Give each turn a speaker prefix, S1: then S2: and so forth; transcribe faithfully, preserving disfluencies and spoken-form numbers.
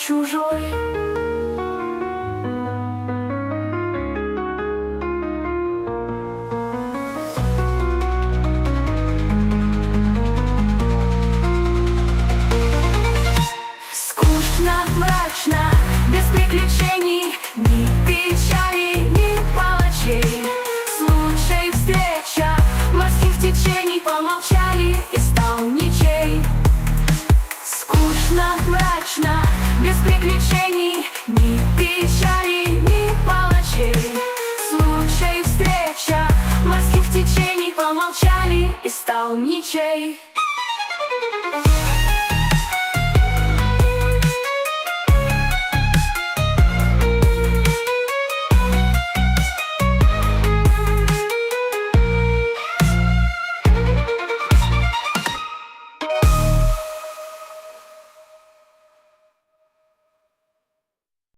S1: чужой. Скучно, мрачно, без приключений, ни печали, ни палачей. Случай встреча морских течений, помолчали и стал ничей. Скучно, мрачно, без приключений, ни печали, ни палачей. Случай встреча морских течений, помолчали и стал ничей.